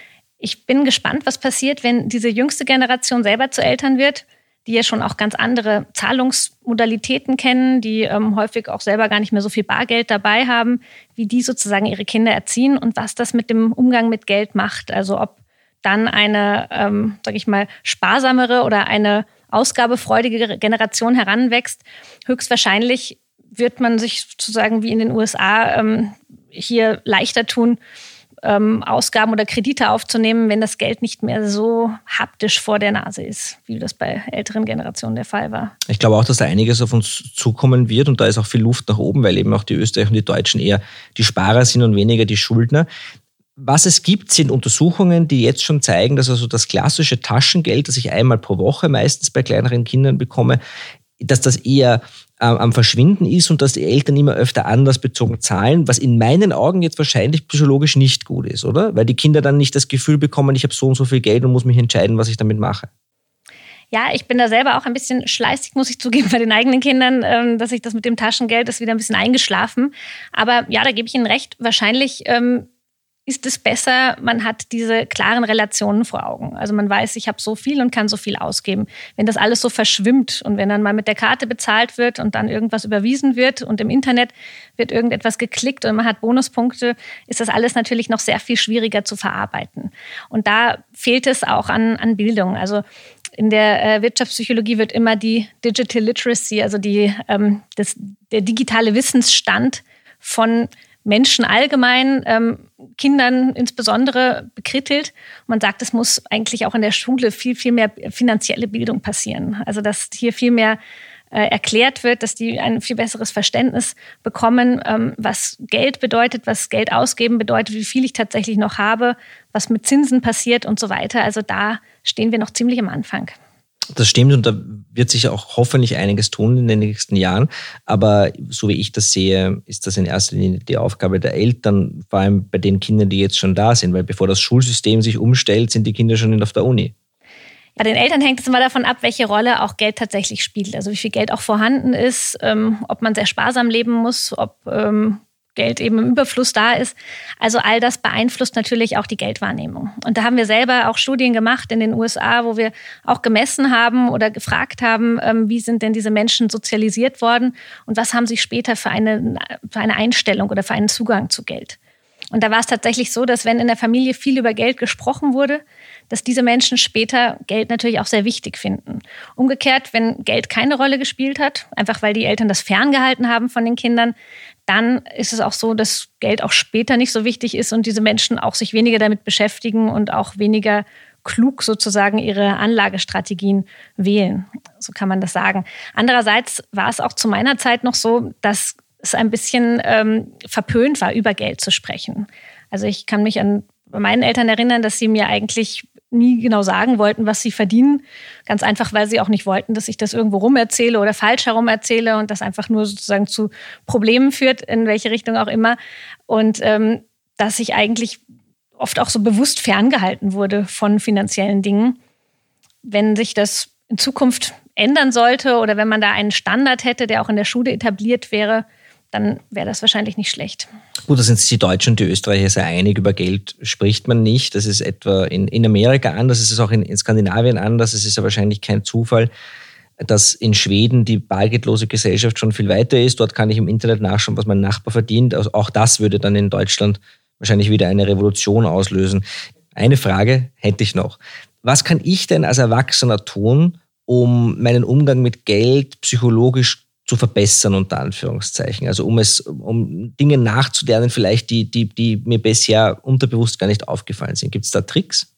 Ich bin gespannt, was passiert, wenn diese jüngste Generation selber zu Eltern wird, die ja schon auch ganz andere Zahlungsmodalitäten kennen, die ähm, häufig auch selber gar nicht mehr so viel Bargeld dabei haben, wie die sozusagen ihre Kinder erziehen und was das mit dem Umgang mit Geld macht. Also ob dann eine, ähm, sag ich mal, sparsamere oder eine ausgabefreudige Generation heranwächst. Höchstwahrscheinlich wird man sich sozusagen wie in den U S A ähm, hier leichter tun, Ähm, Ausgaben oder Kredite aufzunehmen, wenn das Geld nicht mehr so haptisch vor der Nase ist, wie das bei älteren Generationen der Fall war. Ich glaube auch, dass da einiges auf uns zukommen wird und da ist auch viel Luft nach oben, weil eben auch die Österreicher und die Deutschen eher die Sparer sind und weniger die Schuldner. Was es gibt, sind Untersuchungen, die jetzt schon zeigen, dass also das klassische Taschengeld, das ich einmal pro Woche meistens bei kleineren Kindern bekomme, dass das eher ähm, am Verschwinden ist und dass die Eltern immer öfter anlassbezogen zahlen, was in meinen Augen jetzt wahrscheinlich psychologisch nicht gut ist, oder? Weil die Kinder dann nicht das Gefühl bekommen, ich habe so und so viel Geld und muss mich entscheiden, was ich damit mache. Ja, ich bin da selber auch ein bisschen schleißig, muss ich zugeben, bei den eigenen Kindern, ähm, dass ich das mit dem Taschengeld ist wieder ein bisschen eingeschlafen. Aber ja, da gebe ich Ihnen recht. Wahrscheinlich ähm, ist es besser, man hat diese klaren Relationen vor Augen. Also man weiß, ich habe so viel und kann so viel ausgeben. Wenn das alles so verschwimmt und wenn dann mal mit der Karte bezahlt wird und dann irgendwas überwiesen wird und im Internet wird irgendetwas geklickt und man hat Bonuspunkte, ist das alles natürlich noch sehr viel schwieriger zu verarbeiten. Und da fehlt es auch an, an Bildung. Also in der äh, Wirtschaftspsychologie wird immer die Digital Literacy, also die, ähm, das, der digitale Wissensstand von Menschen allgemein, ähm, Kindern insbesondere bekrittelt. Man sagt, es muss eigentlich auch in der Schule viel, viel mehr finanzielle Bildung passieren. Also dass hier viel mehr äh, erklärt wird, dass die ein viel besseres Verständnis bekommen, ähm, was Geld bedeutet, was Geld ausgeben bedeutet, wie viel ich tatsächlich noch habe, was mit Zinsen passiert und so weiter. Also da stehen wir noch ziemlich am Anfang. Das stimmt und da wird sich auch hoffentlich einiges tun in den nächsten Jahren. Aber so wie ich das sehe, ist das in erster Linie die Aufgabe der Eltern, vor allem bei den Kindern, die jetzt schon da sind. Weil bevor das Schulsystem sich umstellt, sind die Kinder schon auf der Uni. Bei den Eltern hängt es immer davon ab, welche Rolle auch Geld tatsächlich spielt. Also wie viel Geld auch vorhanden ist, ähm, ob man sehr sparsam leben muss, ob ähm, Geld eben im Überfluss da ist. Also all das beeinflusst natürlich auch die Geldwahrnehmung. Und da haben wir selber auch Studien gemacht in den U S A, wo wir auch gemessen haben oder gefragt haben, wie sind denn diese Menschen sozialisiert worden und was haben sie später für eine, für eine Einstellung oder für einen Zugang zu Geld. Und da war es tatsächlich so, dass wenn in der Familie viel über Geld gesprochen wurde, dass diese Menschen später Geld natürlich auch sehr wichtig finden. Umgekehrt, wenn Geld keine Rolle gespielt hat, einfach weil die Eltern das ferngehalten haben von den Kindern, dann ist es auch so, dass Geld auch später nicht so wichtig ist und diese Menschen auch sich weniger damit beschäftigen und auch weniger klug sozusagen ihre Anlagestrategien wählen. So kann man das sagen. Andererseits war es auch zu meiner Zeit noch so, dass es ein bisschen ähm, verpönt war, über Geld zu sprechen. Also ich kann mich an meinen Eltern erinnern, dass sie mir eigentlich nie genau sagen wollten, was sie verdienen. Ganz einfach, weil sie auch nicht wollten, dass ich das irgendwo rum erzähle oder falsch herum erzähle und das einfach nur sozusagen zu Problemen führt, in welche Richtung auch immer. Und ähm, dass ich eigentlich oft auch so bewusst ferngehalten wurde von finanziellen Dingen. Wenn sich das in Zukunft ändern sollte oder wenn man da einen Standard hätte, der auch in der Schule etabliert wäre, dann wäre das wahrscheinlich nicht schlecht. Gut, da sind sich die Deutschen und die Österreicher sehr einig. Über Geld spricht man nicht. Das ist etwa in, in Amerika anders, es ist auch in, in Skandinavien anders. Es ist ja wahrscheinlich kein Zufall, dass in Schweden die bargeldlose Gesellschaft schon viel weiter ist. Dort kann ich im Internet nachschauen, was mein Nachbar verdient. Also auch das würde dann in Deutschland wahrscheinlich wieder eine Revolution auslösen. Eine Frage hätte ich noch. Was kann ich denn als Erwachsener tun, um meinen Umgang mit Geld psychologisch zu verbessern, unter Anführungszeichen? Also um es, um Dinge nachzulernen, vielleicht die, die, die mir bisher unterbewusst gar nicht aufgefallen sind. Gibt es da Tricks?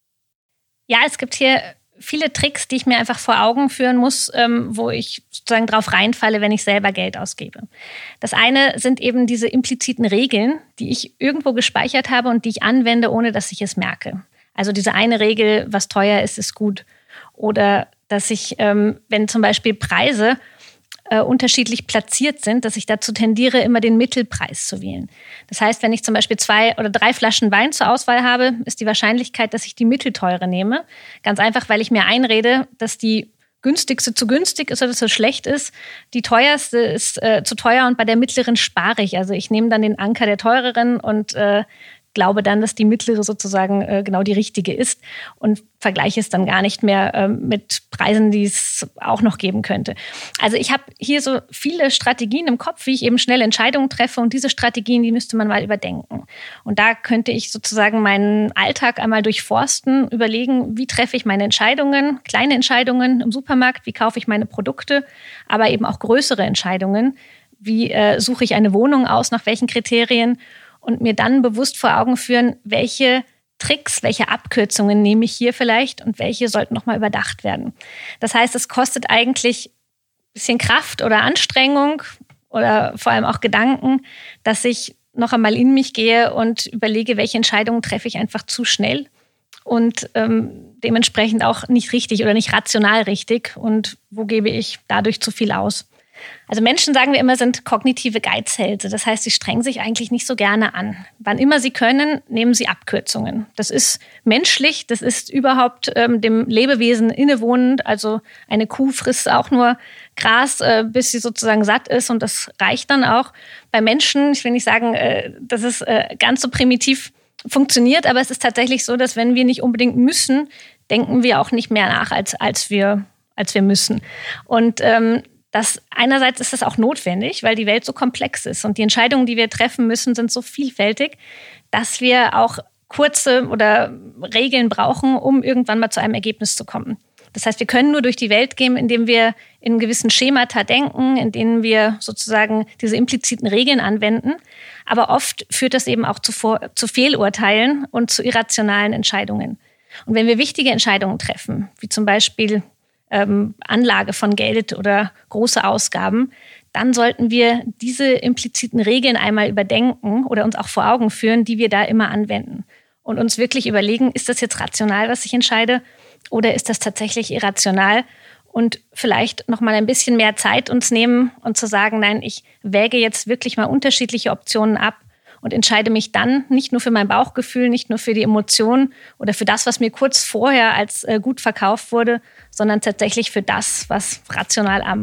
Ja, es gibt hier viele Tricks, die ich mir einfach vor Augen führen muss, ähm, wo ich sozusagen drauf reinfalle, wenn ich selber Geld ausgebe. Das eine sind eben diese impliziten Regeln, die ich irgendwo gespeichert habe und die ich anwende, ohne dass ich es merke. Also diese eine Regel, was teuer ist, ist gut. Oder dass ich, ähm, wenn zum Beispiel Preise äh, unterschiedlich platziert sind, dass ich dazu tendiere, immer den Mittelpreis zu wählen. Das heißt, wenn ich zum Beispiel zwei oder drei Flaschen Wein zur Auswahl habe, ist die Wahrscheinlichkeit, dass ich die mittelteure nehme. Ganz einfach, weil ich mir einrede, dass die günstigste zu günstig ist oder zu schlecht ist. Die teuerste ist äh, zu teuer und bei der mittleren spare ich. Also ich nehme dann den Anker der teureren und äh, glaube dann, dass die mittlere sozusagen äh, genau die richtige ist und vergleiche es dann gar nicht mehr äh, mit Preisen, die es auch noch geben könnte. Also ich habe hier so viele Strategien im Kopf, wie ich eben schnell Entscheidungen treffe und diese Strategien, die müsste man mal überdenken. Und da könnte ich sozusagen meinen Alltag einmal durchforsten, überlegen, wie treffe ich meine Entscheidungen, kleine Entscheidungen im Supermarkt, wie kaufe ich meine Produkte, aber eben auch größere Entscheidungen, wie äh, suche ich eine Wohnung aus, nach welchen Kriterien und mir dann bewusst vor Augen führen, welche Tricks, welche Abkürzungen nehme ich hier vielleicht und welche sollten nochmal überdacht werden. Das heißt, es kostet eigentlich ein bisschen Kraft oder Anstrengung oder vor allem auch Gedanken, dass ich noch einmal in mich gehe und überlege, welche Entscheidungen treffe ich einfach zu schnell und ähm, dementsprechend auch nicht richtig oder nicht rational richtig und wo gebe ich dadurch zu viel aus. Also Menschen, sagen wir immer, sind kognitive Geizhälse. Das heißt, sie strengen sich eigentlich nicht so gerne an. Wann immer sie können, nehmen sie Abkürzungen. Das ist menschlich, das ist überhaupt ähm, dem Lebewesen innewohnend. Also eine Kuh frisst auch nur Gras, äh, bis sie sozusagen satt ist und das reicht dann auch. Bei Menschen, ich will nicht sagen, äh, dass es äh, ganz so primitiv funktioniert, aber es ist tatsächlich so, dass wenn wir nicht unbedingt müssen, denken wir auch nicht mehr nach, als, als, wir, als wir müssen. Und ähm, Das, einerseits ist das auch notwendig, weil die Welt so komplex ist und die Entscheidungen, die wir treffen müssen, sind so vielfältig, dass wir auch kurze oder Regeln brauchen, um irgendwann mal zu einem Ergebnis zu kommen. Das heißt, wir können nur durch die Welt gehen, indem wir in gewissen Schemata denken, in denen wir sozusagen diese impliziten Regeln anwenden. Aber oft führt das eben auch zu, Vor- zu Fehlurteilen und zu irrationalen Entscheidungen. Und wenn wir wichtige Entscheidungen treffen, wie zum Beispiel Ähm, Anlage von Geld oder große Ausgaben, dann sollten wir diese impliziten Regeln einmal überdenken oder uns auch vor Augen führen, die wir da immer anwenden. Und uns wirklich überlegen, ist das jetzt rational, was ich entscheide, oder ist das tatsächlich irrational? Und vielleicht noch mal ein bisschen mehr Zeit uns nehmen und zu sagen, nein, ich wäge jetzt wirklich mal unterschiedliche Optionen ab und entscheide mich dann nicht nur für mein Bauchgefühl, nicht nur für die Emotionen oder für das, was mir kurz vorher als äh, gut verkauft wurde, sondern tatsächlich für das, was rational am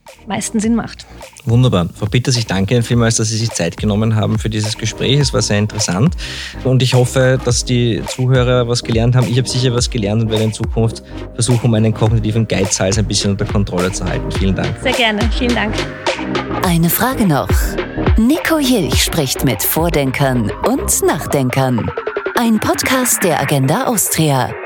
meisten Sinn macht. Wunderbar. Frau Pieters, ich danke Ihnen vielmals, dass Sie sich Zeit genommen haben für dieses Gespräch. Es war sehr interessant und ich hoffe, dass die Zuhörer was gelernt haben. Ich habe sicher was gelernt und werde in Zukunft versuchen, meinen kognitiven Geizhals ein bisschen unter Kontrolle zu halten. Vielen Dank. Sehr gerne. Vielen Dank. Eine Frage noch. Nico Jilch spricht mit Vordenkern und Nachdenkern. Ein Podcast der Agenda Austria.